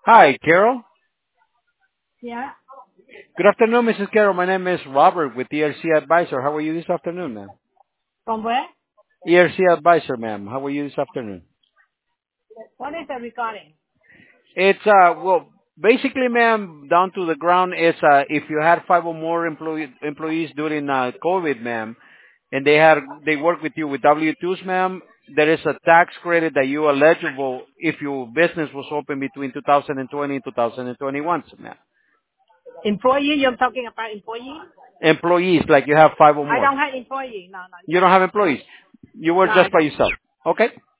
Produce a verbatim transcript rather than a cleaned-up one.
Hi, Carol. Yeah. Good afternoon, Missus Carol. My name is Robert with E R C Advisor. How are you this afternoon, ma'am? From where? E R C Advisor, ma'am. How are you this afternoon? What is the recording? It's, uh, well, basically, ma'am, down to the ground is, uh, if you had five or more employee, employees during, uh, COVID, ma'am, and they had, they work with you with W twos, ma'am, there is a tax credit that you are eligible if your business was open between two thousand twenty and two thousand twenty-one, ma'am. Employee, you're talking about employee? Employees, like you have five or I more. don't have employee. No, no, You no. don't have employees. You No, work I just by don't. yourself. Okay?